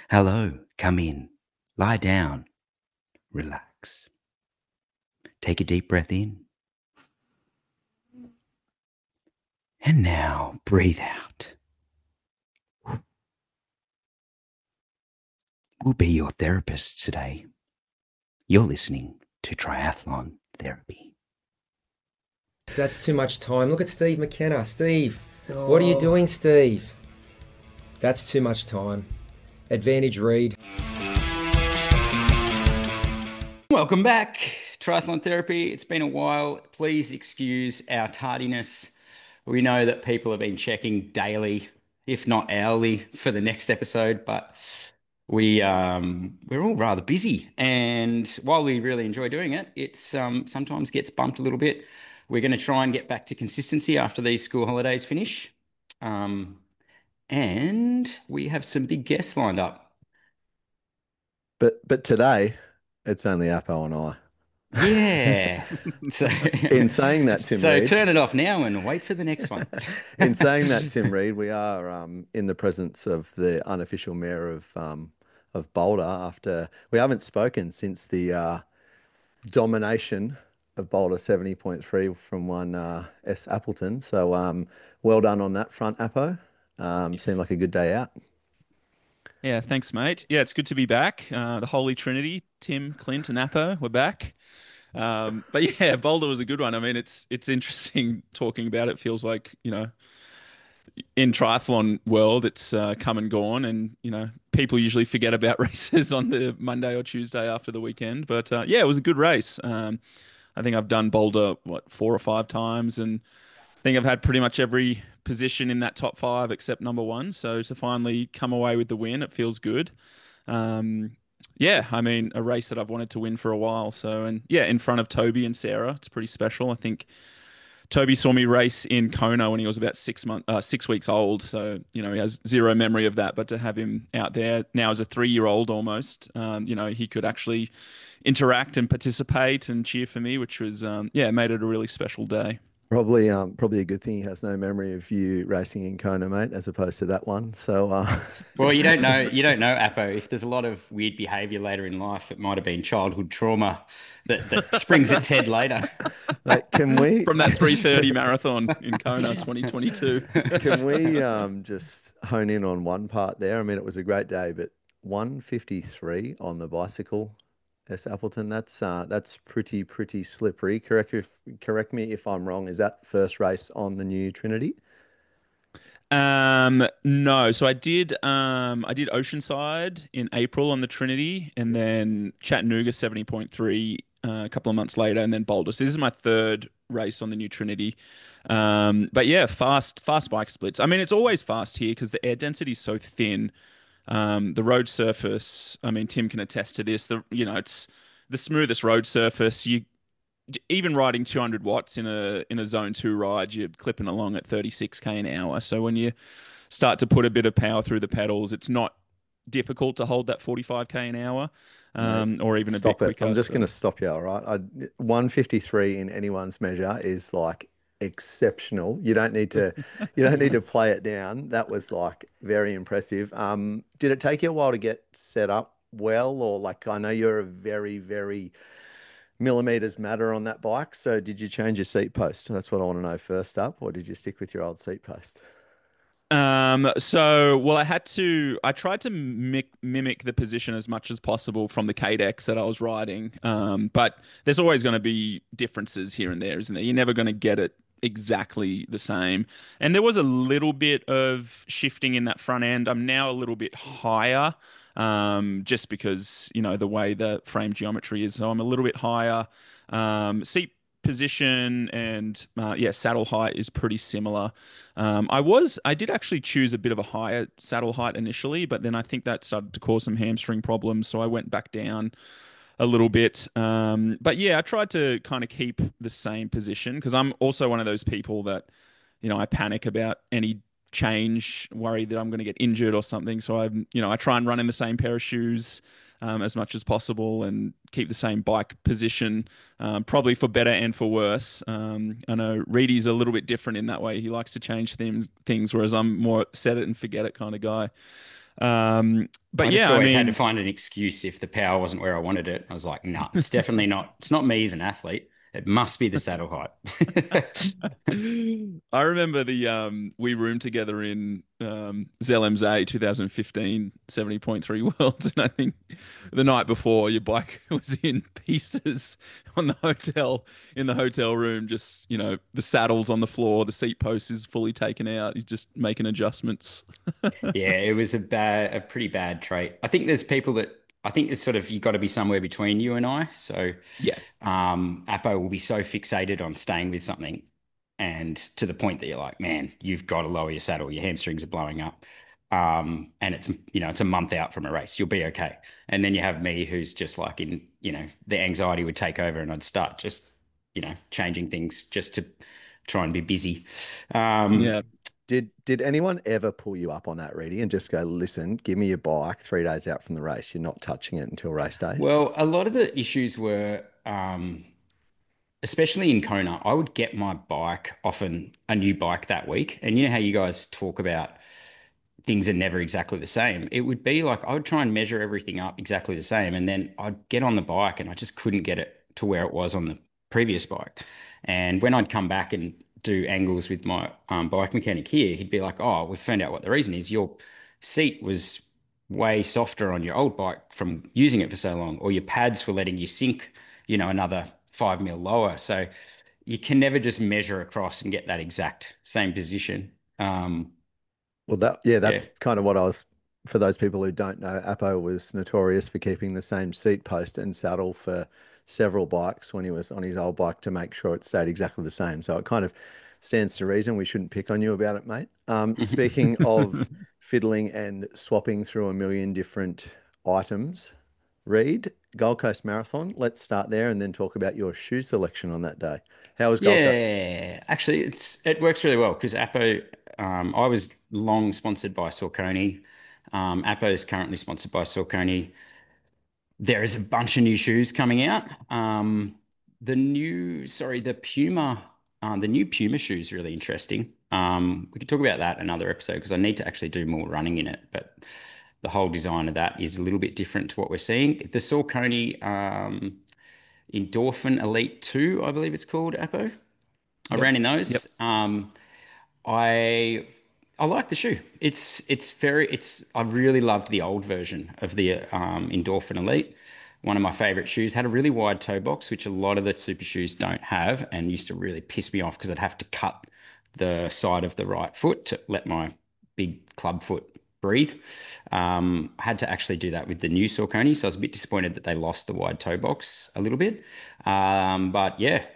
Hello, come in, lie down, relax. Take a deep breath in. And now breathe out. We'll be your therapists today. You're listening to Triathlon Therapy. That's too much time. Look at Steve McKenna. Steve, what are you doing, Steve? That's too much time. Advantage read. Welcome back, Triathlon Therapy. It's been a while. Please excuse our tardiness. We know that people have been checking daily, if not hourly, for the next episode, but we're all rather busy. And while we really enjoy doing it, it's sometimes gets bumped a little bit. We're going to try and get back to consistency after these school holidays finish. And we have some big guests lined up. But today, it's only Apo and I. Yeah. So, In saying that, Tim Reid. Turn it off now and wait for the next one. In saying that, Tim Reid, we are in the presence of the unofficial mayor of Boulder after we haven't spoken since the domination of Boulder 70.3 from one S Appleton. So well done on that front, Apo. Seemed like a good day out. Yeah, thanks, mate. Yeah, it's good to be back. The Holy Trinity, Tim, Clint, and Apo, we're back. But yeah, Boulder was a good one. I mean, it's interesting talking about it. Feels like, in triathlon world, it's come and gone, and people usually forget about races on the Monday or Tuesday after the weekend. But yeah, it was a good race. I think I've done Boulder 4 or 5 times, and I think I've had pretty much every position in that top 5 except number 1. So to finally come away with the win, it feels good. Yeah, I mean, a race that I've wanted to win for a while. So, and yeah, in front of Toby and Sarah, it's pretty special. I think Toby saw me race in Kona when he was about 6 weeks old. So, he has zero memory of that. But to have him out there now as a 3-year-old almost, he could actually interact and participate and cheer for me, which was, made it a really special day. Probably a good thing he has no memory of you racing in Kona, mate, as opposed to that one. So, well, you don't know, Apo. If there's a lot of weird behaviour later in life, it might have been childhood trauma that springs its head later. Mate, can we from that 3:30 marathon in Kona 2022? Can we just hone in on one part there? I mean, it was a great day, but 1:53 on the bicycle. S Appleton, that's pretty slippery. Correct me if I'm wrong. Is that first race on the new Trinity? No. So I did Oceanside in April on the Trinity, and then Chattanooga 70.3 a couple of months later, and then Boulder. So this is my 3rd race on the new Trinity. But yeah, fast bike splits. I mean, it's always fast here because the air density is so thin. The road surface, I mean, Tim can attest to this. It's the smoothest road surface. Even riding 200 watts in a zone 2 ride, you're clipping along at 36k an hour. So when you start to put a bit of power through the pedals, it's not difficult to hold that 45k an hour, or even a bit quicker. I'm just going to stop you, all right? 1:53 in anyone's measure is like exceptional. You don't need to play it down. That was like very impressive. Did it take you a while to get set up well, or like, I know you're a very, very millimeters matter on that bike. So did you change your seat post? That's what I want to know first up, or did you stick with your old seat post? Well, I tried to mimic the position as much as possible from the KDEX that I was riding. But there's always going to be differences here and there, isn't there? You're never going to get it exactly the same. And there was a little bit of shifting in that front end. I'm now a little bit higher, just because, the way the frame geometry is. So I'm a little bit higher. Seat position and saddle height is pretty similar. I did actually choose a bit of a higher saddle height initially, but then I think that started to cause some hamstring problems, so I went back down a little bit. But yeah, I tried to kind of keep the same position because I'm also one of those people that, I panic about any change, worried that I'm going to get injured or something. So I try and run in the same pair of shoes as much as possible and keep the same bike position, probably for better and for worse. I know Reedy's a little bit different in that way. He likes to change things, whereas I'm more set it and forget it kind of guy. But I just yeah, I always had to mean, find an excuse if the power wasn't where I wanted it. I was like, no, it's definitely not. It's not me as an athlete. It must be the saddle height. I remember we roomed together in ZLMZ 2015 70.3 Worlds, and I think the night before your bike was in pieces on the hotel room, just the saddles on the floor, the seat post is fully taken out, you're just making adjustments. Yeah, it was a pretty bad trait. I think there's people that I think it's sort of you got to be somewhere between you and I. So, Yeah. Apo will be so fixated on staying with something, and to the point that you're like, man, you've got to lower your saddle. Your hamstrings are blowing up. And it's a month out from a race. You'll be okay. And then you have me, who's just like the anxiety would take over, and I'd start just changing things just to try and be busy. Um, Yeah. Did anyone ever pull you up on that, Reedy, and just go, listen, give me your bike 3 days out from the race. You're not touching it until race day? well, a lot of the issues were. Especially in Kona, I would get my bike, often a new bike that week. And you know how you guys talk about things are never exactly the same. It would be like I would try and measure everything up exactly the same. And then I'd get on the bike and I just couldn't get it to where it was on the previous bike. And when I'd come back and do angles with my bike mechanic here, he'd be like, oh, we found out what the reason is. Your seat was way softer on your old bike from using it for so long, or your pads were letting you sink, another 5 mil lower. So you can never just measure across and get that exact same position. Um, Well, yeah. that's kind of what I was. For those people who don't know, Apo was notorious for keeping the same seat post and saddle for several bikes when he was on his old bike to make sure it stayed exactly the same. So it kind of stands to reason we shouldn't pick on you about it, mate. Speaking of fiddling and swapping through a million different items, Reed, Gold Coast Marathon. Let's start there and then talk about your shoe selection on that day. How was Gold Coast? Yeah, actually, it works really well because Apo. I was long sponsored by Saucony. Apo is currently sponsored by Saucony. There is a bunch of new shoes coming out. The new Puma shoe is really interesting. We could talk about that another episode because I need to actually do more running in it. But the whole design of that is a little bit different to what we're seeing. The Saucony Endorphin Elite 2, I believe it's called, Apo. I Yep. ran in Yep. those. I I like the shoe. I really loved the old version of the Endorphin Elite. One of my favorite shoes had a really wide toe box, which a lot of the super shoes don't have, and used to really piss me off because I'd have to cut the side of the right foot to let my big club foot breathe. I had to actually do that with the new Saucony, so I was a bit disappointed that they lost the wide toe box a little bit. But yeah,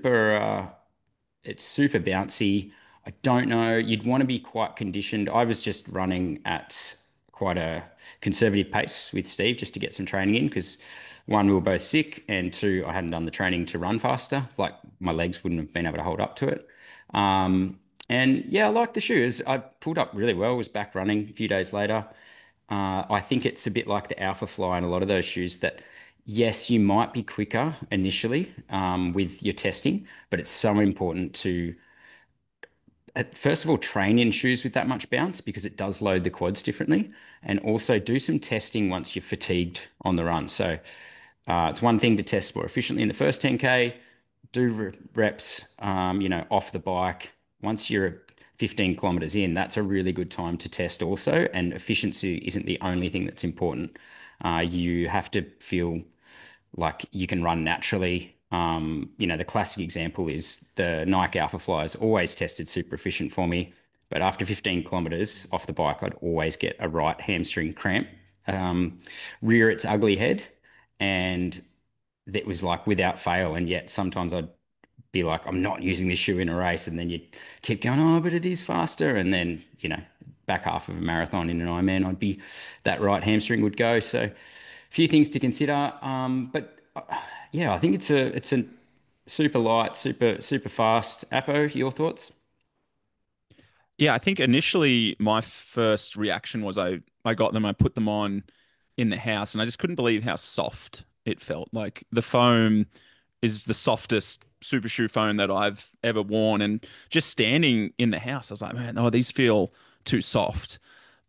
it's super bouncy. I don't know. You'd want to be quite conditioned. I was just running at quite a conservative pace with Steve just to get some training in because one, we were both sick, and two, I hadn't done the training to run faster. Like my legs wouldn't have been able to hold up to it. Um, and yeah, I like the shoes. I pulled up really well, was back running a few days later. I think it's a bit like the Alpha Fly and a lot of those shoes that, yes, you might be quicker initially with your testing, but it's so important to, first of all, train in shoes with that much bounce because it does load the quads differently, and also do some testing once you're fatigued on the run. So it's one thing to test more efficiently in the first 10K, do reps, off the bike. Once you're 15 kilometers in, that's a really good time to test also. And efficiency isn't the only thing that's important. You have to feel like you can run naturally. The classic example is the Nike Alpha Flyers always tested super efficient for me. But after 15 kilometers off the bike, I'd always get a right hamstring cramp, um, rear its ugly head. And that was like without fail. And yet sometimes I'd be like, I'm not using this shoe in a race. And then you keep going, oh, but it is faster. And then, back half of a marathon in an Ironman, that right hamstring would go. So a few things to consider. But yeah, I think it's a super light, super fast. Apo, your thoughts? Yeah, I think initially my first reaction was I got them, I put them on in the house, and I just couldn't believe how soft it felt. Like the foam is the softest super shoe foam that I've ever worn, and just standing in the house, I was like, man, oh, these feel too soft.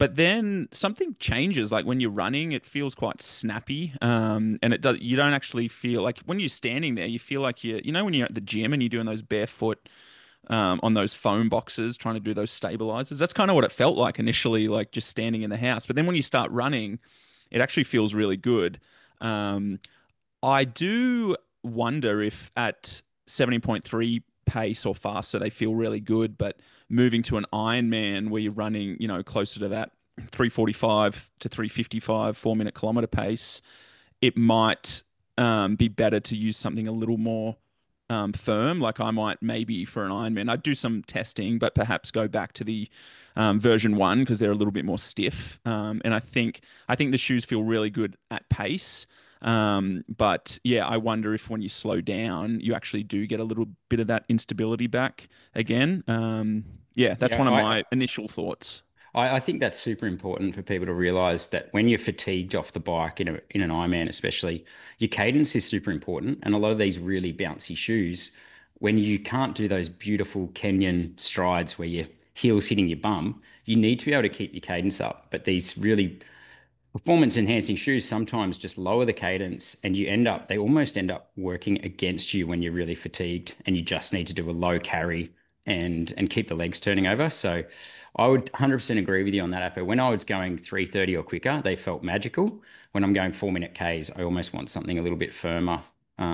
But then something changes. Like when you're running, it feels quite snappy. And it does. You don't actually feel like when you're standing there, you feel like when you're at the gym and you're doing those barefoot on those foam boxes, trying to do those stabilizers. That's kind of what it felt like initially, like just standing in the house. But then when you start running, it actually feels really good. Um, I do wonder if at 70.3 pace or faster, they feel really good, but moving to an Ironman where you're running, closer to that 345 to 355 4 minute kilometer pace, it might be better to use something a little more firm. Like I might maybe for an Ironman, I'd do some testing, but perhaps go back to the version one because they're a little bit more stiff. And I think the shoes feel really good at pace. But yeah, I wonder if when you slow down, you actually do get a little bit of that instability back again. Yeah, that's Yeah, one of my initial thoughts. I think that's super important for people to realize that when you're fatigued off the bike in an Ironman, especially, your cadence is super important. And a lot of these really bouncy shoes, when you can't do those beautiful Kenyan strides where your heel's hitting your bum, you need to be able to keep your cadence up. But these really performance enhancing shoes sometimes just lower the cadence and they almost end up working against you when you're really fatigued and you just need to do a low carry and keep the legs turning over. So I would 100% agree with you on that, Apple. When I was going 3:30 or quicker, they felt magical. When I'm going 4 minute Ks, I almost want something a little bit firmer.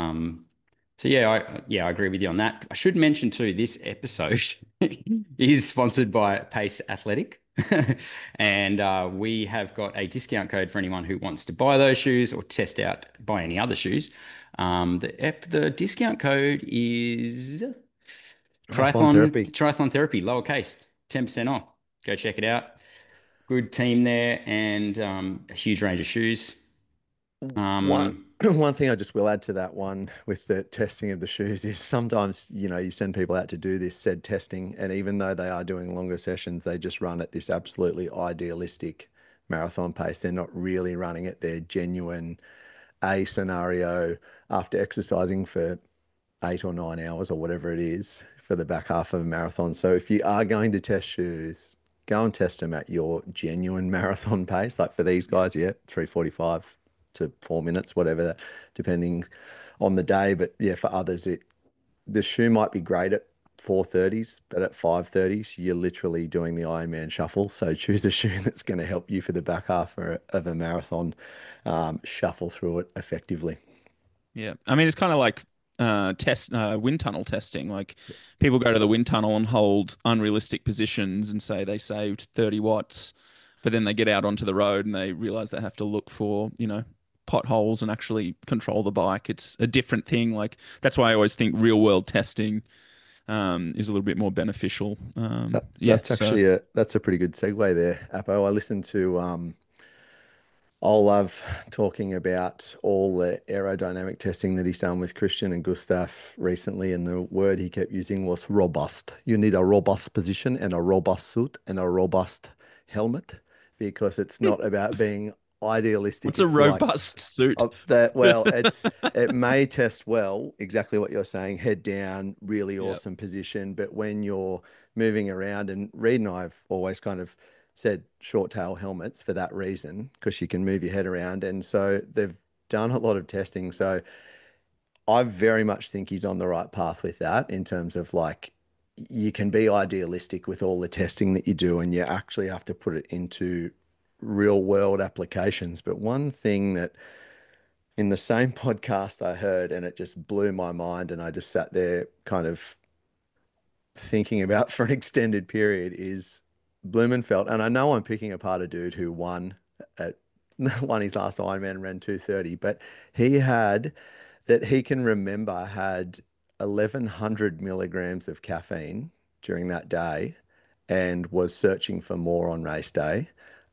So I agree with you on that. I should mention too, this episode is sponsored by Pace Athletic. And we have got a discount code for anyone who wants to buy those shoes or buy any other shoes. The discount code is Triathlon Therapy. Triathlon Therapy, lowercase, 10% off. Go check it out. Good team there and a huge range of shoes. One one thing I just will add to that one with the testing of the shoes is sometimes, you send people out to do this said testing, and even though they are doing longer sessions, they just run at this absolutely idealistic marathon pace. They're not really running at their genuine A scenario after exercising for 8 or 9 hours or whatever it is for the back half of a marathon. So if you are going to test shoes, go and test them at your genuine marathon pace. Like for these guys, yeah, 3:45 to 4 minutes, whatever, depending on the day. But yeah, for others, the shoe might be great at 4:30s, but at 5:30s, you're literally doing the Ironman shuffle. So choose a shoe that's going to help you for the back half of a marathon, shuffle through it effectively. Yeah. I mean, it's kind of like wind tunnel testing. Like people go to the wind tunnel and hold unrealistic positions and say they saved 30 watts, but then they get out onto the road and they realize they have to look for, potholes and actually control the bike. It's a different thing. Like that's why I always think real world testing is a little bit more beneficial. Yeah. That's actually that's a pretty good segue there, Apo. I listened to Olav talking about all the aerodynamic testing that he's done with Christian and Gustav recently, and the word he kept using was robust. You need a robust position and a robust suit and a robust helmet because it's not about being idealistic. What's a robust suit? It may test well, exactly what you're saying, head down, really awesome position, but when you're moving around, and Reed and I have always kind of said short tail helmets for that reason, because you can move your head around. And so they've done a lot of testing. So I very much think he's on the right path with that in terms of like, you can be idealistic with all the testing that you do, and you actually have to put it into real world applications. But one thing that in the same podcast I heard, and it just blew my mind, and I just sat there kind of thinking about for an extended period, is Blumenfeld, and I know I'm picking apart a dude who won his last Ironman and ran 2:30, but he can remember had 1,100 milligrams of caffeine during that day and was searching for more on race day.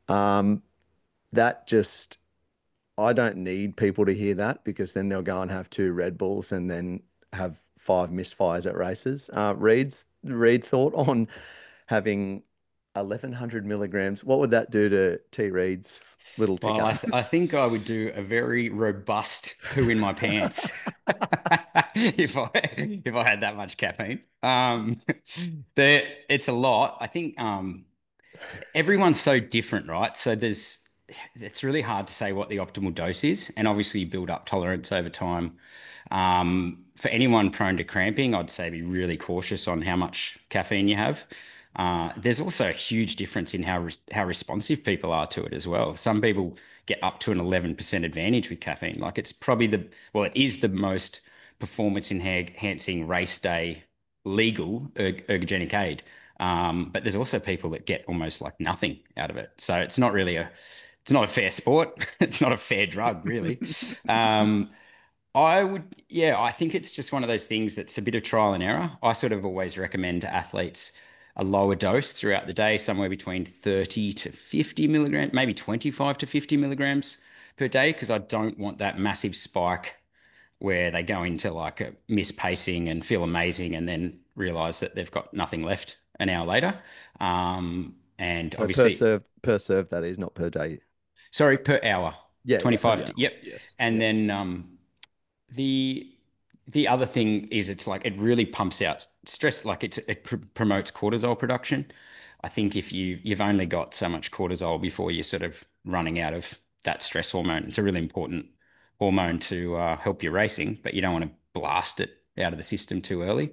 That just, I don't need people to hear that, because then they'll go and have 2 Red Bulls and then have 5 misfires at races. Reed thought on having 1,100 milligrams. What would that do to T Reed's little ticker? Well, I think I would do a very robust poo in my pants if I had that much caffeine. It's a lot. I think everyone's so different, right? So it's really hard to say what the optimal dose is, and obviously you build up tolerance over time. For anyone prone to cramping, I'd say be really cautious on how much caffeine you have. There's also a huge difference in how responsive people are to it as well. Some people get up to an 11% advantage with caffeine. Like it's probably it is the most performance enhancing race day legal ergogenic aid. But there's also people that get almost like nothing out of it. So it's not a fair sport. It's not a fair drug, really. Um, yeah, I think it's just one of those things that's a bit of trial and error. I sort of always recommend to athletes a lower dose throughout the day, somewhere between 30 to 50 milligrams, maybe 25 to 50 milligrams per day, because I don't want that massive spike where they go into like a mispacing and feel amazing and then realize that they've got nothing left an hour later. And So obviously, per serve that is, not per day. sorry, per hour, Yeah, yeah, per 25 Yeah. to, yep. Yes. And yeah. then the the other thing is it's like it really pumps out stress, like promotes cortisol production. I think if you've only got so much cortisol before you're sort of running out of that stress hormone. It's a really important hormone to help your racing, but you don't want to blast it out of the system too early.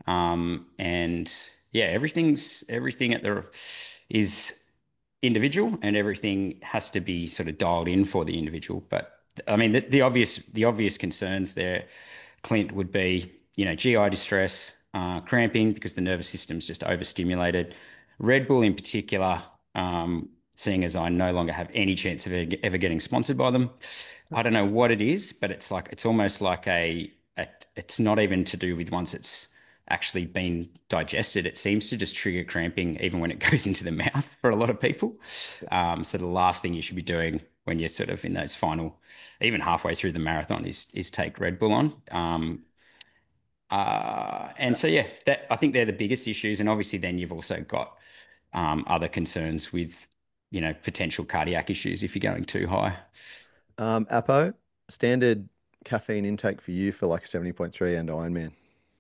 And yeah, everything at the is individual, and everything has to be sort of dialed in for the individual. But I mean, the obvious concerns there, Clint, would be, GI distress, cramping because the nervous system's just overstimulated. Red Bull in particular, seeing as I no longer have any chance of ever getting sponsored by them. I don't know what it is, but it's almost like it's not even to do with once it's actually been digested. It seems to just trigger cramping even when it goes into the mouth for a lot of people. So the last thing you should be doing when you're sort of in those final, even halfway through the marathon, is take Red Bull on. And so yeah, that I think they're the biggest issues, and obviously then you've also got other concerns with potential cardiac issues if you're going too high. Apo, standard caffeine intake for you for like 70.3 and Ironman.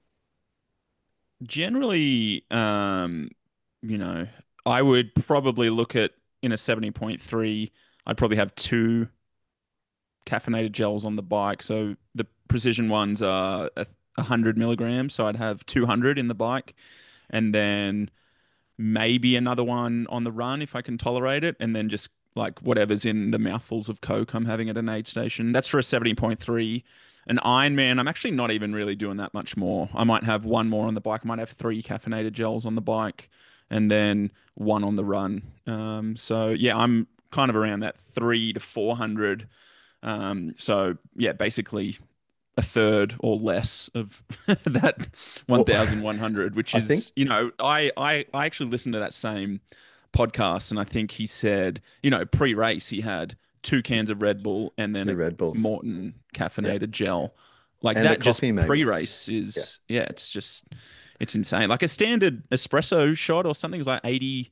Generally, you know, I would probably look at in a 70.3, I'd probably have two caffeinated gels on the bike. So the precision ones are 100 milligrams. So I'd have 200 in the bike, and then maybe another one on the run if I can tolerate it, and then just like whatever's in the mouthfuls of Coke I'm having at an aid station. That's for a 70.3. An Ironman, I'm actually not even really doing that much more. I might have one more on the bike. I might have three caffeinated gels on the bike and then one on the run. So yeah, I'm kind of around that 3 to 400. So yeah, basically a third or less of that Well, 1,100, which I think is, I actually listened to that same podcast, and I think he said, pre-race he had two cans of Red Bull and then two a Red Bulls. Morton Yeah. caffeinated gel. Like And a that just coffee maybe. pre-race Yeah. is, yeah, it's insane. Like a standard espresso shot or something is like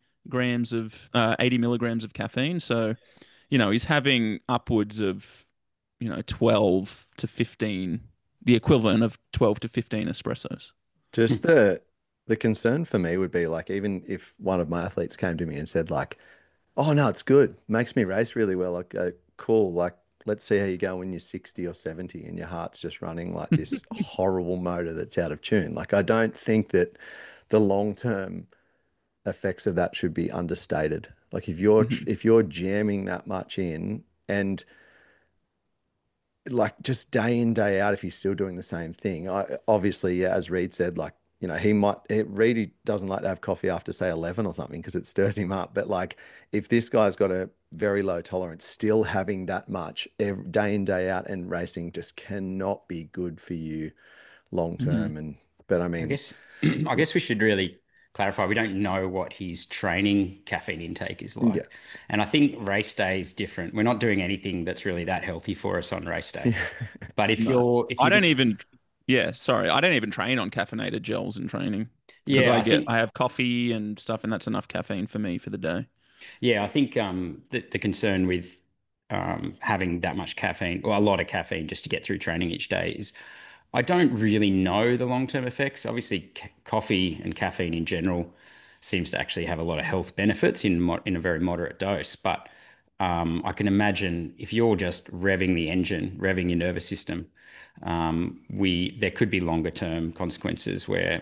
80 milligrams of caffeine. So, he's having upwards of 12 to 15, the equivalent of 12 to 15 espressos. Just the concern for me would be like, even if one of my athletes came to me and said like, "Oh no, it's good, makes me race really well." Like, cool. Like, let's see how you go when you're 60 or 70 and your heart's just running like this horrible motor that's out of tune. Like, I don't think that the long-term effects of that should be understated. Like, Mhm. if you're jamming that much in, and like just day in, day out, if he's still doing the same thing. Obviously, yeah, as Reed said, like, Reed, he doesn't like to have coffee after say 11 or something because it stirs him up. But like, if this guy's got a very low tolerance, still having that much day in, day out and racing just cannot be good for you long Mhm. term. But I I mean, guess I guess we should really clarify. We don't know what his training caffeine intake is yeah. like. And I think race day is different. We're not doing anything that's really that healthy for us on race day. But if No, you're if I you don't bec even, yeah, sorry. I don't even train on caffeinated gels in training because yeah, I think I have coffee and stuff, and that's enough caffeine for me for the day. yeah, I think the concern with having that much caffeine or a lot of caffeine just to get through training each day is I don't really know the long-term effects. Obviously, coffee and caffeine in general, seems to actually have a lot of health benefits in a very moderate dose. But I can imagine if you're just revving the engine, revving your nervous system, we there could be longer term consequences where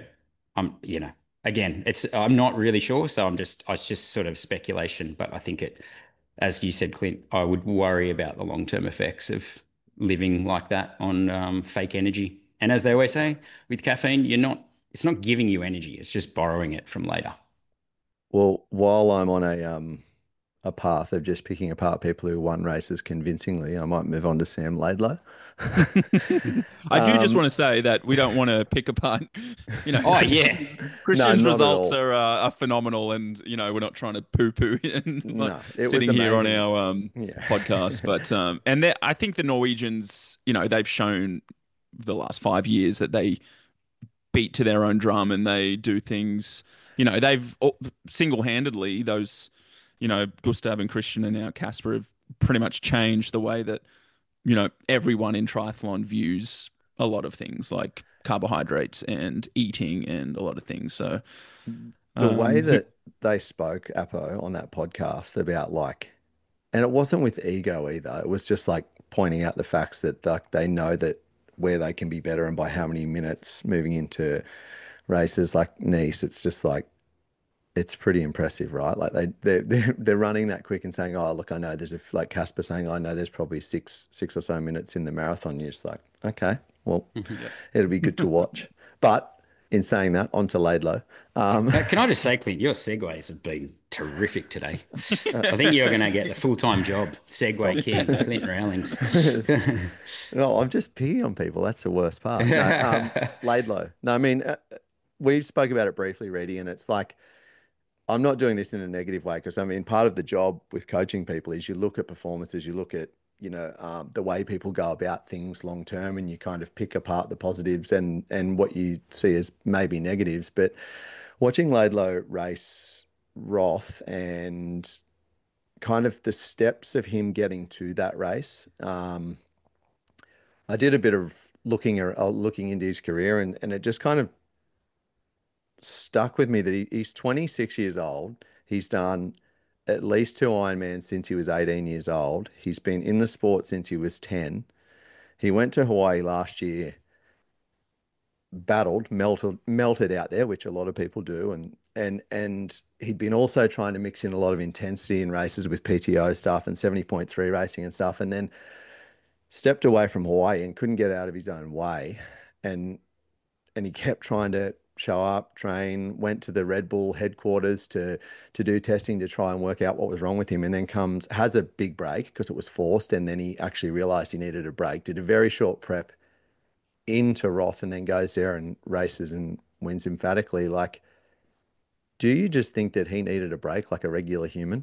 again, I'm not really sure, so it's just sort of speculation, but I think as you said, Clint, I would worry about the long term effects of living like that on fake energy. And as they always say, with caffeine, it's not giving you energy, it's just borrowing it from later. Well, while I'm on a path of just picking apart people who won races convincingly, I might move on to Sam Laidlow. I do just want to say that we don't want to pick apart, Oh yeah. Christian's not at results all. are phenomenal, and we're not trying to poo-poo and like No, it was sitting here on amazing. our Yeah. podcast. But I think the Norwegians, they've shown the last 5 years that they beat to their own drum and they do things. They've single-handedly those, Gustav and Christian and now Casper have pretty much changed the way that everyone in triathlon views a lot of things like carbohydrates and eating and a lot of things. So, The way who, that they spoke, Apo, on that podcast about like, and it wasn't with ego either. It was just like pointing out the facts that they know that where they can be better and by how many minutes moving into races like Nice, it's just like it's pretty impressive, right? Like they're running that quick and saying, "Oh, look, I know there's like Casper saying, I know there's probably six or so minutes in the marathon." You're just like, okay, well, yeah. it'll be good to watch. But in saying that, on to Laidlow. Can I just say, Clint, your segues have been terrific today. I think you're going to get the full-time job, Segway King, Clint Rowlings. No, I'm just picking on people. That's the worst part. No, Laidlow. No, I mean, we spoke about it briefly, Reedy, and it's like I'm not doing this in a negative way because I mean, part of the job with coaching people is you look at performances, you look at, the way people go about things long term, and you kind of pick apart the positives and what you see as maybe negatives. But watching Laidlow race Roth and kind of the steps of him getting to that race, I did a bit of looking into his career, and it just kind of stuck with me that he's 26 years old. He's done at least two Ironmans since he was 18 years old. He's been in the sport since he was 10. He went to Hawaii last year, battled, melted out there, which a lot of people do, and he'd been also trying to mix in a lot of intensity in races with PTO stuff and 70.3 racing and stuff, and then stepped away from Hawaii and couldn't get out of his own way. And he kept trying to show up, train, went to the Red Bull headquarters to do testing to try and work out what was wrong with him, and then has a big break because it was forced, and then he actually realized he needed a break, did a very short prep into Roth, and then goes there and races and wins emphatically. Like, do you just think that he needed a break like a regular human?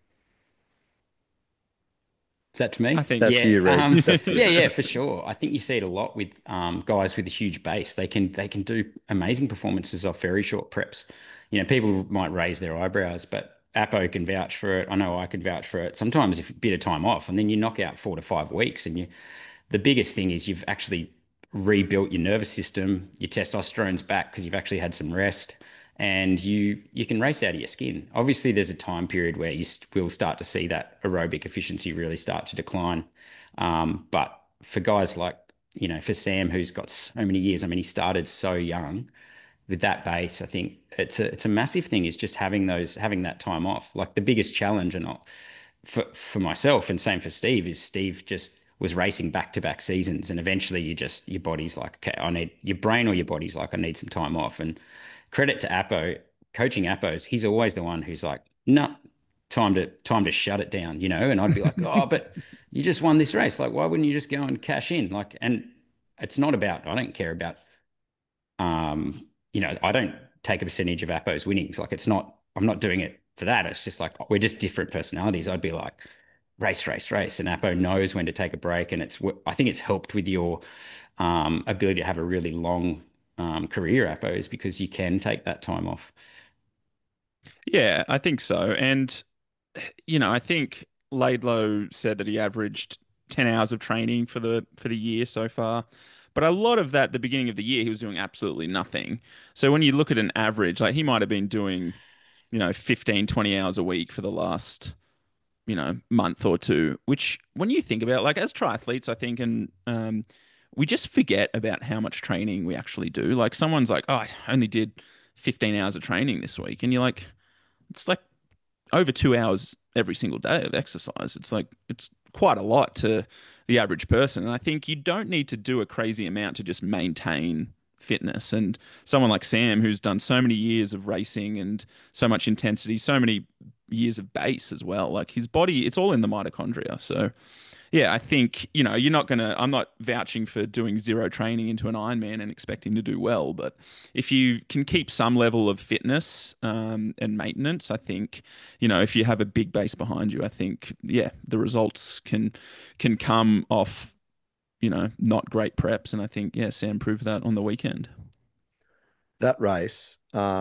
Is that to I me? think That's Yeah. you, Reed. That's you. Yeah, for sure. I think you see it a lot with guys with a huge base. They can do amazing performances off very short preps. People might raise their eyebrows, but Apo can vouch for it. I know I can vouch for it. Sometimes if a bit of time off, and then you knock out 4 to 5 weeks, and the biggest thing is you've actually rebuilt your nervous system, your testosterone's back because you've actually had some rest, and you can race out of your skin. Obviously, there's a time period where will start to see that aerobic efficiency really start to decline. But for guys like, for Sam, who's got so many years, I mean, he started so young with that base. I think it's a massive thing is just having that time off. Like the biggest challenge, and for myself, and same for Steve, is Steve just was racing back to back seasons, and eventually your body's like, okay, I need your brain or your body's like, I need some time off. And credit to Apo, coaching Appos, he's always the one who's like, no, time to shut it down, And I'd be like, oh, but you just won this race. Like, why wouldn't you just go and cash in? Like, and it's not about, I don't care about, I don't take a percentage of Appos winnings. Like, I'm not doing it for that. It's just like, we're just different personalities. I'd be like, race, race, race. And Apo knows when to take a break. And I think it's helped with your ability to have a really long career, Appos, because you can take that time off. Yeah, I think so. And, I think Laidlow said that he averaged 10 hours of training for the year so far. But a lot of that, the beginning of the year, he was doing absolutely nothing. So when you look at an average, like he might have been doing 15, 20 hours a week for the last, month or two, which when you think about, like, as triathletes, I think, and we just forget about how much training we actually do. Like, someone's like, oh, I only did 15 hours of training this week. And you're like, it's like over 2 hours every single day of exercise. It's like, it's quite a lot to the average person. And I think you don't need to do a crazy amount to just maintain fitness. And someone like Sam, who's done so many years of racing and so much intensity, so many years of base as well, like his body, it's all in the mitochondria. So yeah, I think, I'm not vouching for doing zero training into an Ironman and expecting to do well, but if you can keep some level of fitness and maintenance, I think, if you have a big base behind you, I think, yeah, the results can come off, not great preps. And I think, yeah, Sam proved that on the weekend. That race,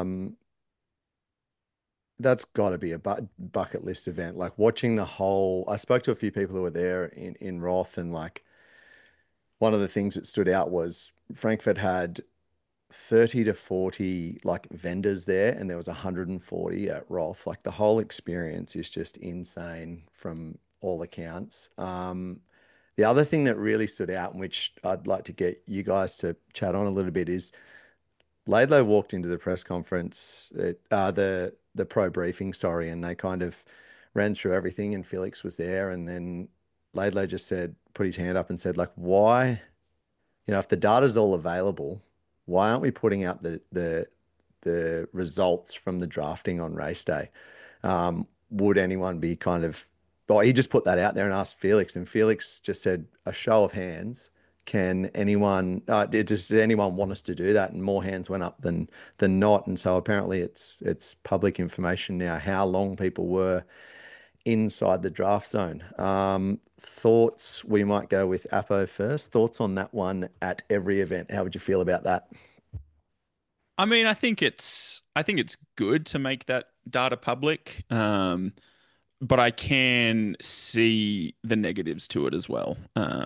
that's got to be a bucket list event. Like watching the whole, I spoke to a few people who were there in Roth, and like one of the things that stood out was Frankfurt had 30 to 40 like vendors there, and there was 140 at Roth. Like the whole experience is just insane from all accounts. The other thing that really stood out, and which I'd like to get you guys to chat on a little bit, is Laidlow walked into the press conference, the pro briefing, sorry, and they kind of ran through everything, and Felix was there, and then Laidlow just said, put his hand up and said, like, why, if the data's all available, why aren't we putting out the results from the drafting on race day? Would anyone be kind of, well, he just put that out there and asked Felix, and Felix just said, a show of hands. Can anyone, does anyone want us to do that? And more hands went up than not. And so apparently it's public information now how long people were inside the draft zone. Thoughts, we might go with Apo first. Thoughts on that one at every event. How would you feel about that? I mean, I think it's good to make that data public. But I can see the negatives to it as well.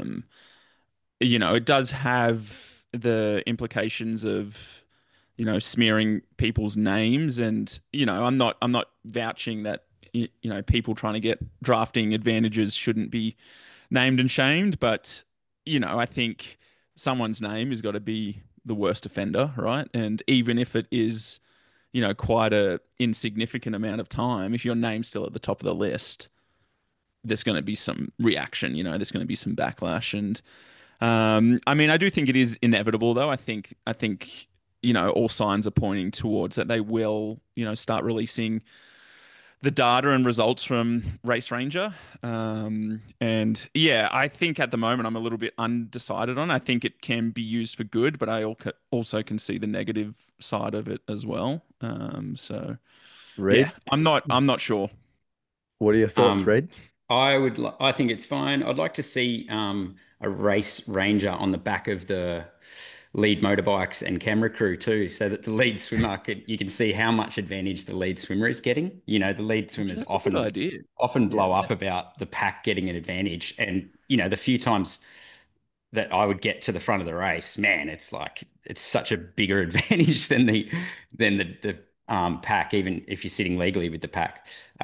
It does have the implications of, smearing people's names, and, I'm not vouching that, people trying to get drafting advantages shouldn't be named and shamed, but, I think someone's name has got to be the worst offender, right? And even if it is, quite a insignificant amount of time, if your name's still at the top of the list, there's going to be some reaction, there's going to be some backlash. And I mean, I do think it is inevitable, though. I think, all signs are pointing towards that they will, start releasing the data and results from Race Ranger. And yeah, I think at the moment I'm a little bit undecided on. I think it can be used for good, but I also can see the negative side of it as well. So yeah, Reed, I'm not sure. what are your thoughts, Um, Reed? I think it's fine. I'd like to see a race ranger on the back of the lead motorbikes and camera crew too, so that the lead swimmer you can see how much advantage the lead swimmer is getting. The lead swimmers That's a good idea. often blow Yeah. up about the pack getting an advantage, and the few times that I would get to the front of the race, man, it's like it's such a bigger advantage than the pack, even if you're sitting legally with the pack.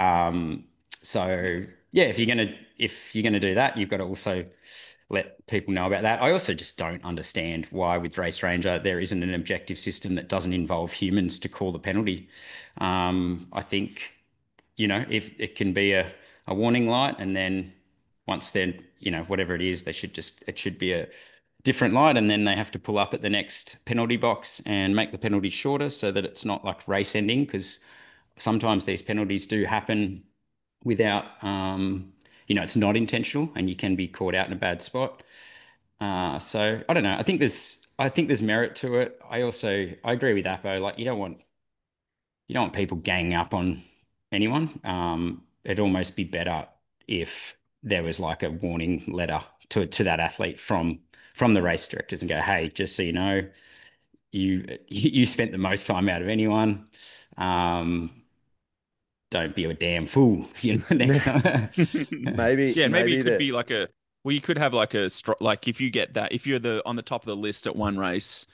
So yeah, if you're gonna do that, you've got to also let people know about that. I also just don't understand why with Race Ranger there isn't an objective system that doesn't involve humans to call the penalty. I think if it can be a warning light, and then once then, whatever it is, it should be a different light, and then they have to pull up at the next penalty box and make the penalty shorter so that it's not like race ending, because sometimes these penalties do happen without, it's not intentional and you can be caught out in a bad spot. So I don't know. I think there's merit to it. I agree with Apo. Like you don't want people ganging up on anyone. It'd almost be better if there was like a warning letter to that athlete from the race directors and go, hey, just so you know, you spent the most time out of anyone. Um, don't be a damn fool, next time. Maybe Yeah, maybe maybe it could that be like a, well, you could have like like if you get that, if you're on the top of the list at one race,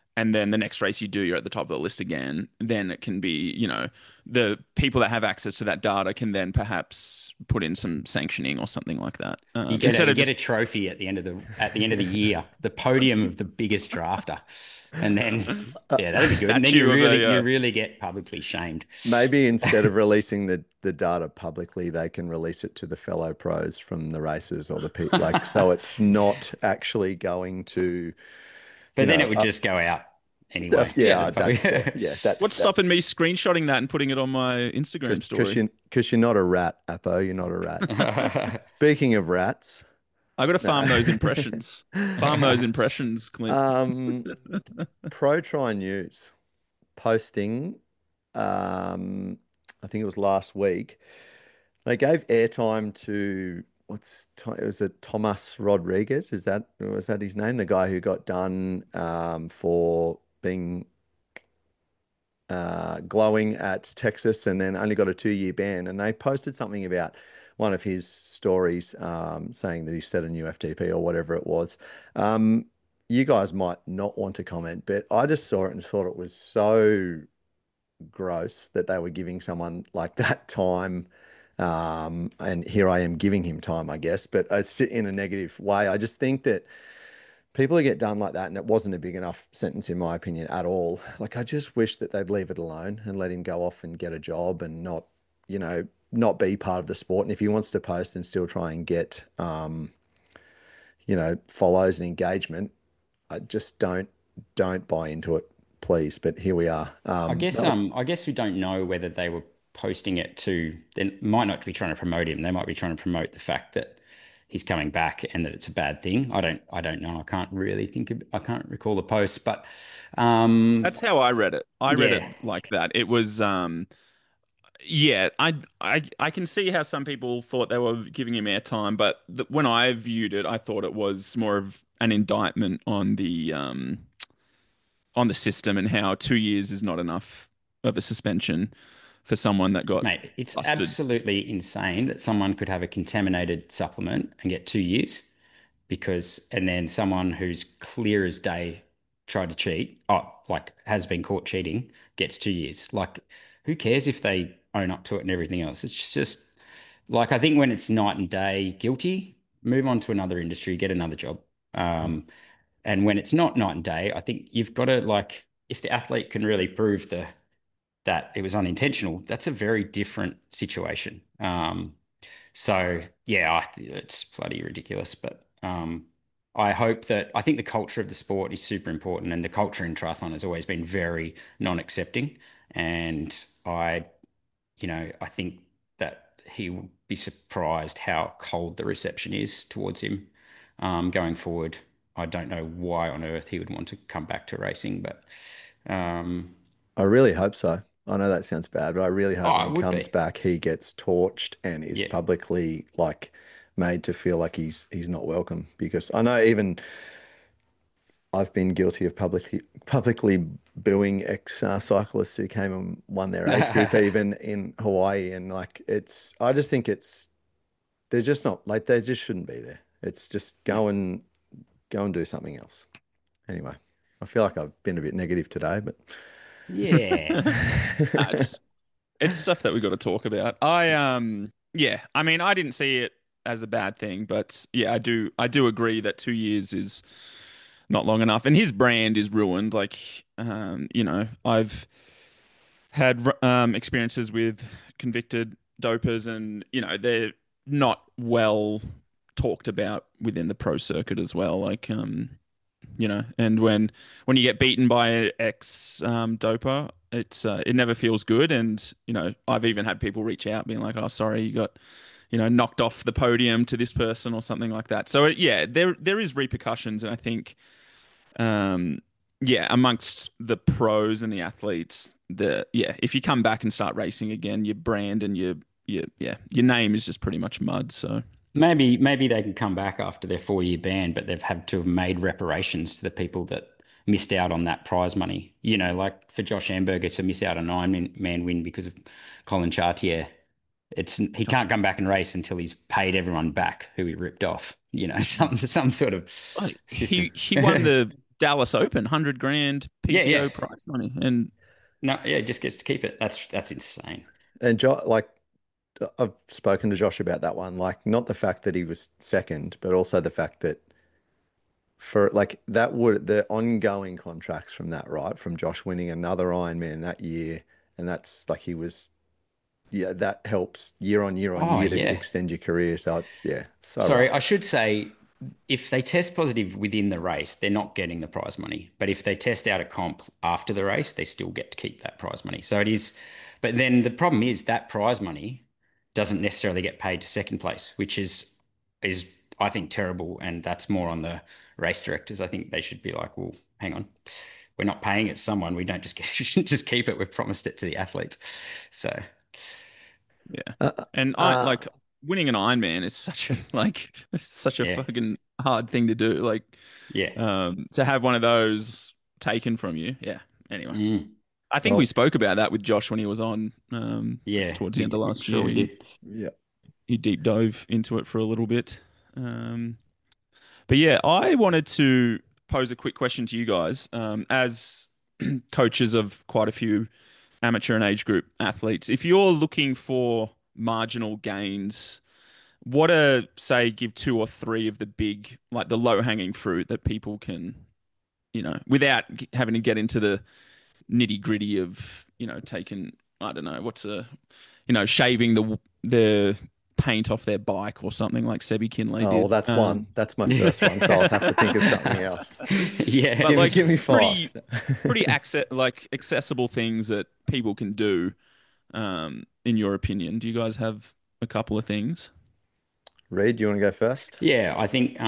and then the next race you do, you're at the top of the list again, then it can be, the people that have access to that data can then perhaps put in some sanctioning or something like that. You get a trophy at the end of the year, the podium of the biggest drafter, and then yeah, that'd be good. And then you really get publicly shamed. Maybe instead of releasing the data publicly, they can release it to the fellow pros from the races or the people, like, so it's not actually going to. But then it would just go out anyway. Yeah, What's stopping me screenshotting that and putting it on my Instagram story? Because you're not a rat, Apo. You're not a rat. Speaking of rats, I got to farm those impressions. Farm those impressions, Clint. Pro Tri News posting. I think it was last week. They gave airtime to it was a Thomas Rodriguez. Was that his name? The guy who got done for being glowing at Texas and then only got a 2-year ban. And they posted something about one of his stories saying that he set a new FTP or whatever it was. You guys might not want to comment, but I just saw it and thought it was so gross that they were giving someone like that time. And here I am giving him time, I guess, but it's in a negative way. I just think that people who get done like that, and it wasn't a big enough sentence in my opinion at all. Like, I just wish that they'd leave it alone and let him go off and get a job and not be part of the sport. And if he wants to post and still try and get, follows and engagement, I just don't buy into it, please. But here we are. I guess we don't know whether they were posting it to. They might not be trying to promote him. They might be trying to promote the fact that he's coming back and that it's a bad thing. I don't know. I can't recall the post, but that's how I read it. I read it like that. It was yeah, I can see how some people thought they were giving him airtime, but when I viewed it, I thought it was more of an indictment on the system and how 2 years is not enough of a suspension for someone that got Mate, it's busted. Absolutely insane that someone could have a contaminated supplement and get 2 years and then someone who's clear as day tried to cheat, has been caught cheating, gets 2 years. Like, who cares if they own up to it and everything else? It's just like, I think when it's night and day guilty, move on to another industry, get another job. And when it's not night and day, I think you've got to, if the athlete can really prove that it was unintentional, that's a very different situation. So yeah, it's bloody ridiculous. But I think the culture of the sport is super important, and the culture in triathlon has always been very non-accepting. And I think that he will be surprised how cold the reception is towards him going forward. I don't know why on earth he would want to come back to racing, but I really hope so. I know that sounds bad, but I really hope when he comes back, he gets torched and is publicly made to feel like he's not welcome. Because I know even I've been guilty of publicly booing ex-cyclists who came and won their age group even in Hawaii, and I just think they're just not, they just shouldn't be there. It's just go and do something else. Anyway, I feel like I've been a bit negative today, but yeah, it's stuff that we got to talk about. I mean, I didn't see it as a bad thing, but yeah, I do agree that 2 years is not long enough, and his brand is ruined. I've had experiences with convicted dopers, and they're not well talked about within the pro circuit as well. And when you get beaten by an ex doper, it never feels good. And I've even had people reach out being like, "Oh, sorry, you got knocked off the podium to this person," or something like that. So there is repercussions, and I think amongst the pros and the athletes, if you come back and start racing again, your brand and your name is just pretty much mud. So maybe they can come back after their 4-year ban, but they've had to have made reparations to the people that missed out on that prize money. Like for Josh Amberger to miss out on an Ironman win because of Colin Chartier. He can't come back and race until he's paid everyone back who he ripped off. Some sort of system. He won Dallas Open, 100 grand Yeah, yeah. PTO prize money, and No, yeah, just gets to keep it. That's insane. And like I've spoken to Josh about that one. Like, not the fact that he was second, but also the fact that for like that would the ongoing contracts from that, right? From Josh winning another Ironman that year, and that's like he was, yeah, that helps year on year on Oh, year to yeah. extend your career. So it's, yeah, so Sorry, I rough. should say if they test positive within the race, they're not getting the prize money. But if they test out a comp after the race, they still get to keep that prize money. So it is, but then the problem is that prize money doesn't necessarily get paid to second place, which is I think terrible. And that's more on the race directors. I think they should be like, well, hang on, we're not paying it to someone. We don't just get just keep it. We've promised it to the athletes. So yeah. Uh, And I uh, like winning an Ironman is such a like it's such a yeah, fucking hard thing to do. Like, yeah. to have one of those taken from you. Yeah. Anyway, Mm. I think we well, spoke about that with Josh when he was on Yeah, towards the end of I'm last sure year. we did. yeah. He deep dove into it for a little bit. Um, but yeah, I wanted to pose a quick question to you guys, as coaches of quite a few amateur and age group athletes. If you're looking for marginal gains, what are, say, give two or three of the big, like the low hanging fruit that people can, without having to get into the nitty gritty of, taking, I don't know, shaving the paint off their bike or something like Sebi Kinley Oh, well, did. that's one. That's my first one. So I'll have to think of something else. Yeah. But like Give me five. pretty accessible things that people can do. In your opinion, do you guys have a couple of things? Reed, do you want to go first? Yeah, I think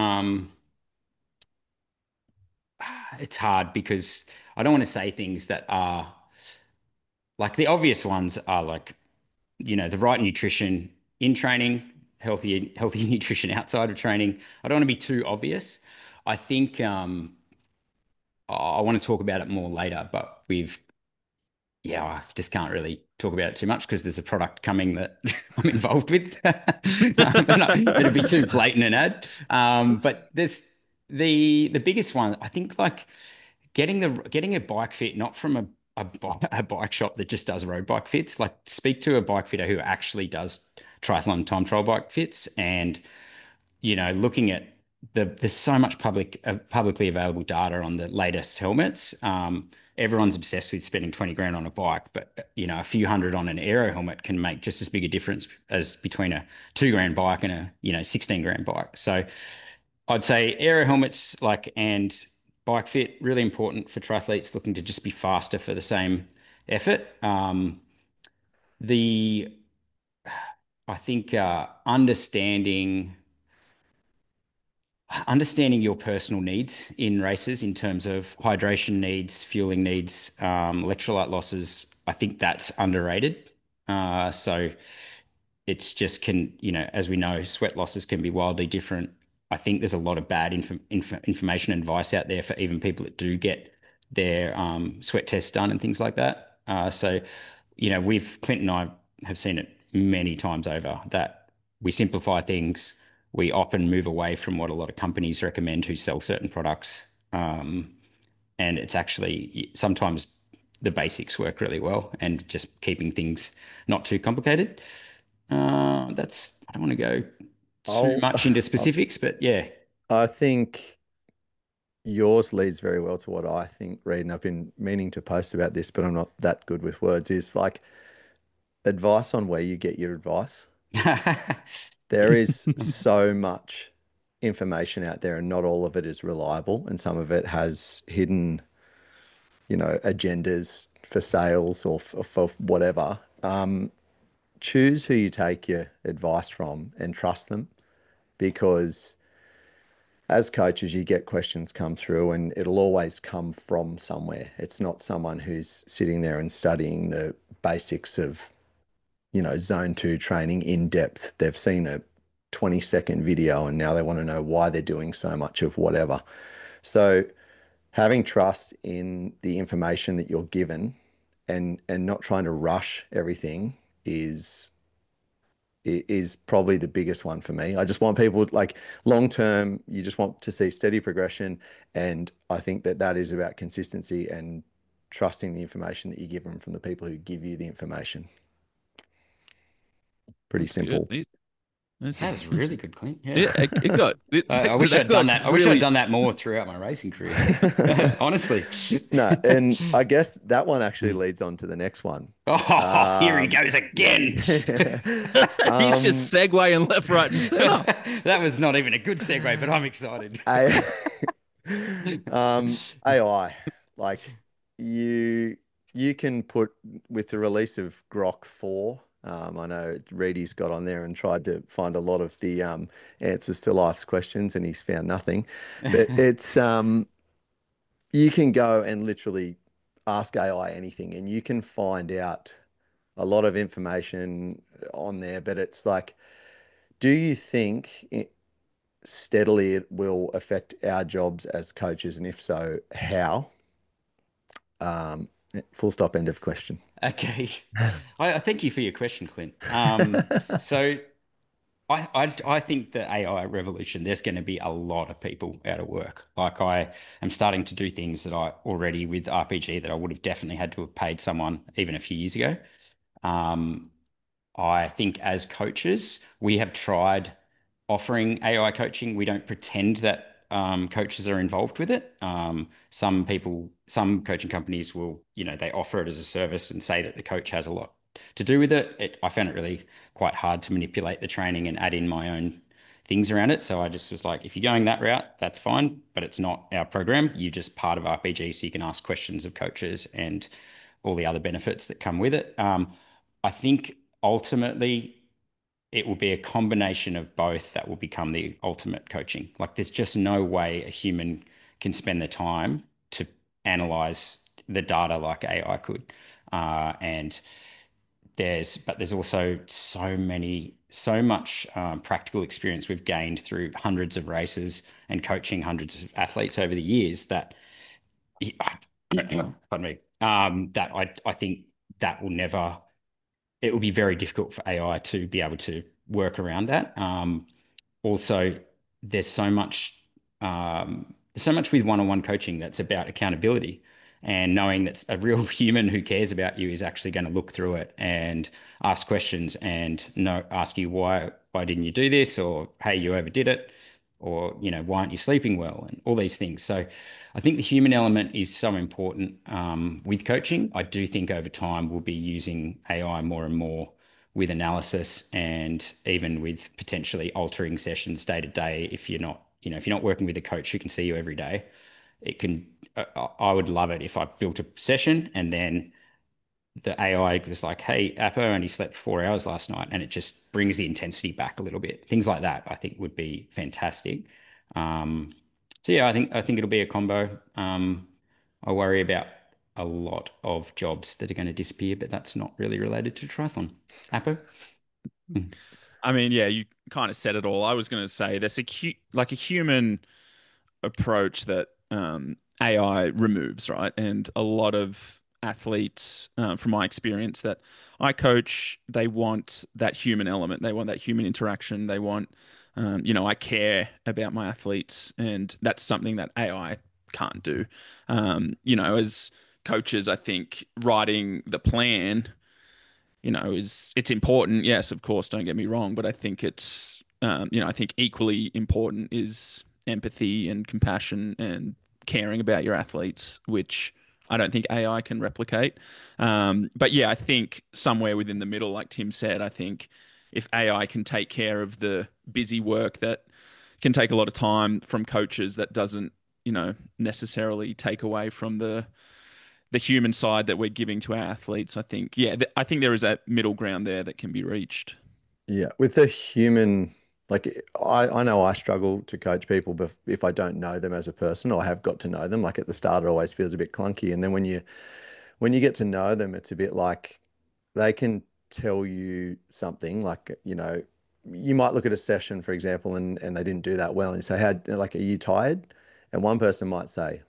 it's hard because I don't want to say things that are like the obvious ones are like, the right nutrition in training, healthy nutrition outside of training. I don't want to be too obvious. I think I want to talk about it more later, but yeah, I just can't really talk about it too much because there's a product coming that I'm involved with. It'd be too blatant an ad. But there's the biggest one. I think like getting a bike fit, not from a bike shop that just does road bike fits. Like speak to a bike fitter who actually does triathlon time trial bike fits and looking at there's so much publicly available data on the latest helmets. Everyone's obsessed with spending 20 grand on a bike, but a few hundred on an aero helmet can make just as big a difference as between a 2 grand bike and a 16 grand bike. So I'd say aero helmets and bike fit really important for triathletes looking to just be faster for the same effort. The I think understanding your personal needs in races in terms of hydration needs, fueling needs, electrolyte losses, I think that's underrated. So it's just as we know, sweat losses can be wildly different. I think there's a lot of bad information and advice out there for even people that do get their sweat tests done and things like that. Clint and I have seen it many times over that we simplify things. We often move away from what a lot of companies recommend who sell certain products. And it's actually sometimes the basics work really well and just keeping things not too complicated. I don't want to go too I'll, much into specifics, but yeah. I think yours leads very well to what I think, Reed, and I've been meaning to post about this, but I'm not that good with words, is like advice on where you get your advice. There is so much information out there, and not all of it is reliable, and some of it has hidden, agendas for sales or for whatever. Choose who you take your advice from and trust them, because as coaches, you get questions come through and it'll always come from somewhere. It's not someone who's sitting there and studying the basics of, zone two training in depth. They've seen a 20-second video and now they want to know why they're doing so much of whatever. So having trust in the information that you're given and not trying to rush everything is is probably the biggest one for me. I just want people like long term, you just want to see steady progression. And I think that that is about consistency and trusting the information that you give them from the people who give you the information. Pretty That's good. simple. That was really good, Clint. Yeah. Yeah, it got I wish that I'd done got that. I wish I'd really done that more throughout my racing career. Honestly. No, and I guess that one actually leads on to the next one. Oh, here he Um, goes again. he's just um, segueing left, right, and center. That was not even a good segue, but I'm excited. A, AI, like you you can put with the release of Grok 4. I know Reedy's got on there and tried to find a lot of the answers to life's questions, and he's found nothing. But it's you can go and literally ask AI anything, and you can find out a lot of information on there. But it's like, do you think steadily it will affect our jobs as coaches? And if so, how? Um, Full stop, end of question. Okay. I thank you for your question, Clint. So I think the AI revolution, there's going to be a lot of people out of work. Like I am starting to do things that I already with RPG that I would have definitely had to have paid someone even a few years ago. Um, I think as coaches, we have tried offering AI coaching. We don't pretend that coaches are involved with it. Some people, some coaching companies will, they offer it as a service and say that the coach has a lot to do with it. I found it really quite hard to manipulate the training and add in my own things around it. So I just was like, if you're going that route, that's fine, but it's not our program. You're just part of RPG, so you can ask questions of coaches and all the other benefits that come with it. I think ultimately it will be a combination of both that will become the ultimate coaching. Like there's just no way a human can spend the time to analyze the data like AI could. And there's also so much practical experience we've gained through hundreds of races and coaching hundreds of athletes over the years that, pardon me, that I think that will never it will be very difficult for AI to be able to work around that. Also, there's so much with one-on-one coaching that's about accountability and knowing that a real human who cares about you is actually going to look through it and ask questions and ask you why didn't you do this, or hey, you overdid it, or why aren't you sleeping well, and all these things. So I think the human element is so important with coaching. I do think over time we'll be using AI more and more with analysis and even with potentially altering sessions day to day. If you're not working with a coach who can see you every day, it can. I would love it if I built a session and then the AI was like, "Hey, Apo only slept 4 hours last night," and it just brings the intensity back a little bit. Things like that, I think, would be fantastic. Um, so yeah, I think it'll be a combo. I worry about a lot of jobs that are going to disappear, but that's not really related to triathlon. Apo? Mm. I mean, yeah, you kind of said it all. I was going to say there's like a human approach that AI removes, right? And a lot of athletes, from my experience that I coach, they want that human element. They want that human interaction. They want, I care about my athletes, and that's something that AI can't do. As coaches, I think writing the plan, it's important. Yes, of course, don't get me wrong, but I think I think equally important is empathy and compassion and caring about your athletes, which I don't think AI can replicate. But yeah, I think somewhere within the middle, like Tim said, I think if AI can take care of the busy work that can take a lot of time from coaches, that doesn't, necessarily take away from the human side that we're giving to our athletes. I think, yeah, I think there is a middle ground there that can be reached. Yeah, with the human, like I know I struggle to coach people, but if I don't know them as a person or have got to know them, like at the start, it always feels a bit clunky. And then when you get to know them, it's a bit like they can tell you something like, you might look at a session, for example, and they didn't do that well. And you say, how, like, are you tired? And one person might say,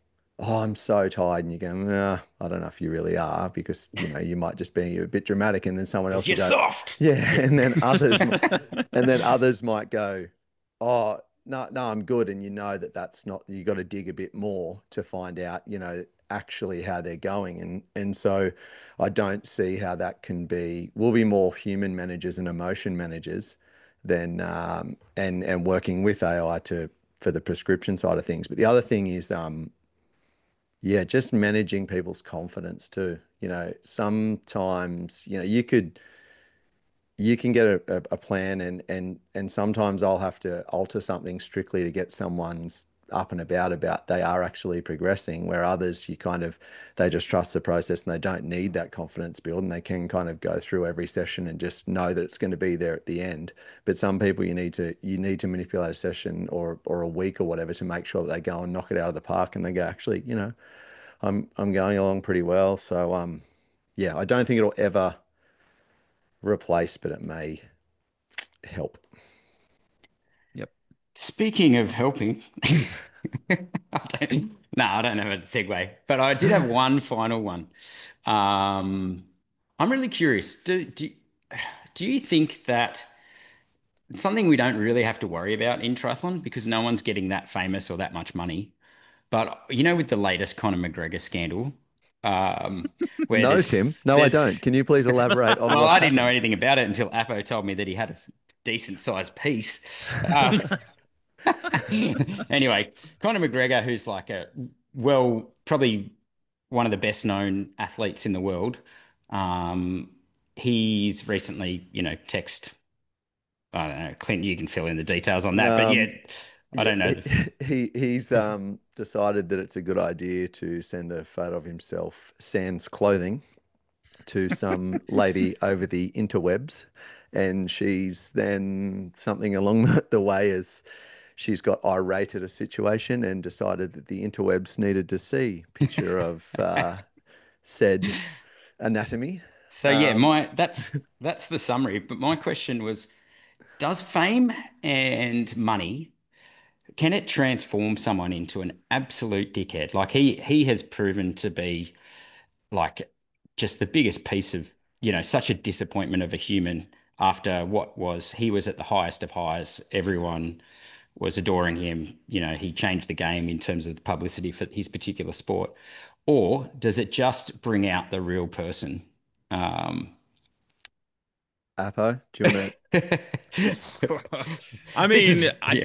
oh, I'm so tired. And you go, nah, I don't know if you really are because, you might just be a bit dramatic. And then someone Because else will you're go, soft. yeah. Yeah. And then others might go, oh, no, no, I'm good. And you know that that's not, you got to dig a bit more to find out, actually how they're going. And so I don't see how that can be, we'll be more human managers and emotion managers than, and working with AI for the prescription side of things. But the other thing is, yeah, just managing people's confidence too. Sometimes, you can get a plan and sometimes I'll have to alter something strictly to get someone's up and about they are actually progressing, where others they just trust the process and they don't need that confidence build and they can kind of go through every session and just know that it's going to be there at the end. But some people you need to manipulate a session or a week or whatever to make sure that they go and knock it out of the park and they go, actually, I'm going along pretty well. So yeah, I don't think it'll ever replace, but it may help. Yep. Speaking of helping, I don't have a segue, but I did have one final one. I'm really curious. Do you think that it's something we don't really have to worry about in triathlon because no one's getting that famous or that much money? But with the latest Conor McGregor scandal, where No, there's Tim. No, I there's don't. Can you please elaborate on well, what's I didn't know happened? anything about it until Apo told me that he had a decent sized piece. Uh, anyway, Conor McGregor, who's like probably one of the best known athletes in the world, um, he's recently, text, I don't know, Clint, you can fill in the details on that, but yeah, Um, I yeah, don't know. he's decided that it's a good idea to send a photo of himself sans clothing to some lady over the interwebs, and she's then something along the way as she's got irate at a situation and decided that the interwebs needed to see picture of said anatomy. So yeah, Um, that's the summary. But my question was, does fame and money can it transform someone into an absolute dickhead? Like he has proven to be like just the biggest piece of, such a disappointment of a human after he was at the highest of highs. Everyone was adoring him. He changed the game in terms of the publicity for his particular sport. Or does it just bring out the real person? Um, Apo, do you want I this mean, is, I yeah.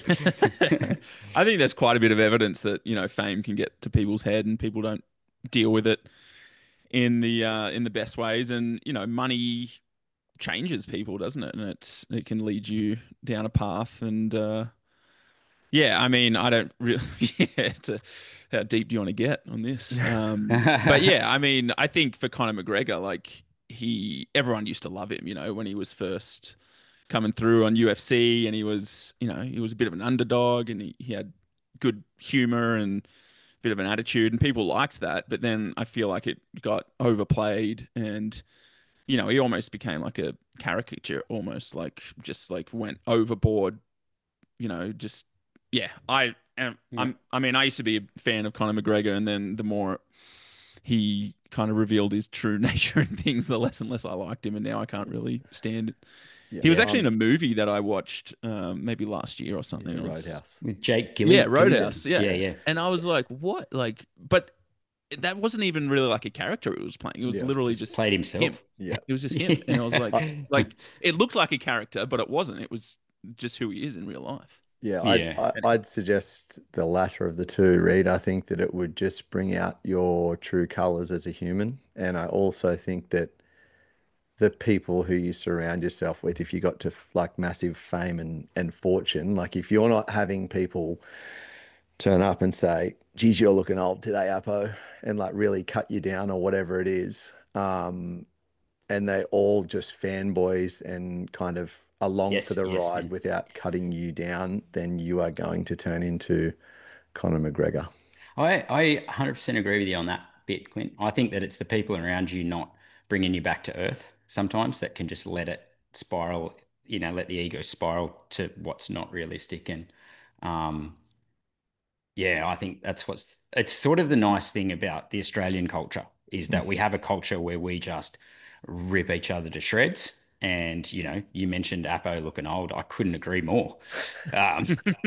I think there's quite a bit of evidence that, fame can get to people's head and people don't deal with it in the best ways. And, money changes people, doesn't it? And it can lead you down a path. And yeah, I mean, I don't really yeah, how deep do you want to get on this? But yeah, I mean, I think for Conor McGregor, like everyone used to love him, when he was first coming through on UFC, and he was a bit of an underdog, and he had good humor and a bit of an attitude, and people liked that. But then I feel like it got overplayed, and he almost became like a caricature, almost like just like went overboard. Just yeah. Yeah. I mean, I used to be a fan of Conor McGregor, and then the more he kind of revealed his true nature and things, the less and less I liked him, and now I can't really stand it. Yeah, He was Yeah. actually in a movie that I watched maybe last year or something. yeah, It was Roadhouse. With Jake yeah, Gilligan. Roadhouse. Yeah, Yeah, yeah. and I was like, what? Like, but that wasn't even really like a character he was playing. It was Yeah, literally Just just played him. himself. yeah. It was just him, and I was like, I, it looked like a character, but it wasn't. It was just who he is in real life. yeah, I'd, Yeah. I- I'd suggest the latter of the two, Reed. I think that it would just bring out your true colors as a human. And I also think that the people who you surround yourself with, if you got to like massive fame and fortune, like if you're not having people turn up and say, geez, you're looking old today, Apo, and like really cut you down or whatever it is, and they all just fanboys and kind of along for Yes, the yes, ride man. without cutting you down, then you are going to turn into Conor McGregor. I 100% agree with you on that bit, Clint. I think that it's the people around you not bringing you back to earth sometimes that can just let it spiral, let the ego spiral to what's not realistic. And um, Yeah, I think it's sort of the nice thing about the Australian culture is that we have a culture where we just rip each other to shreds. And, you mentioned Apo looking old. I couldn't agree more. Um,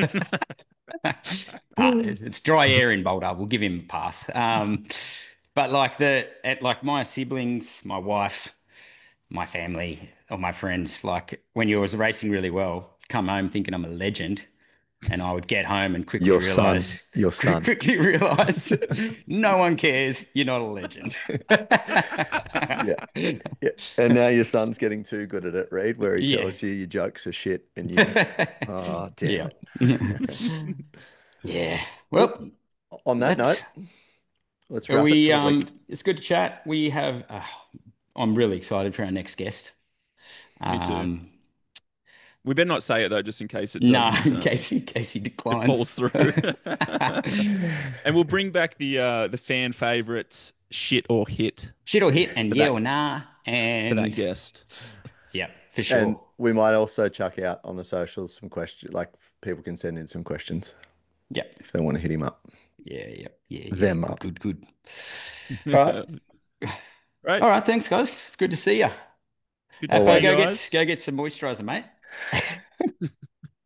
it's dry air in Boulder. We'll give him a pass. But like my siblings, my wife, my family, or my friends, like when you was racing really well, come home thinking I'm a legend, and I would get home and Your son, your son. quickly realize no one cares. You're not a legend. Yeah. Yeah. And now your son's getting too good at it, Reed, where he Yeah. tells you your jokes are shit and oh, damn Yeah. it. Yeah. Well, Well, on that let's note, let's are wrap it we for the week. it's good to chat. We have I'm really excited for our next guest. Me too. Um We better not say it though, just in case it no, doesn't. in case he It declines. falls through. And we'll bring back the fan favorites, shit or hit, Shit or hit and for yeah that or nah. for that And guest. yeah, for And sure. we might also chuck out on the socials some questions, like people can send in some questions Yeah. if they want to hit him up, Yeah. them Good, up. good, good. All right. Right. All right, thanks, guys. It's good to see you. Good to So see you Always. guys. go get some moisturizer, mate.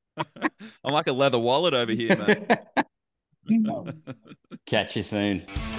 I'm like a leather wallet over here, mate. Catch you soon.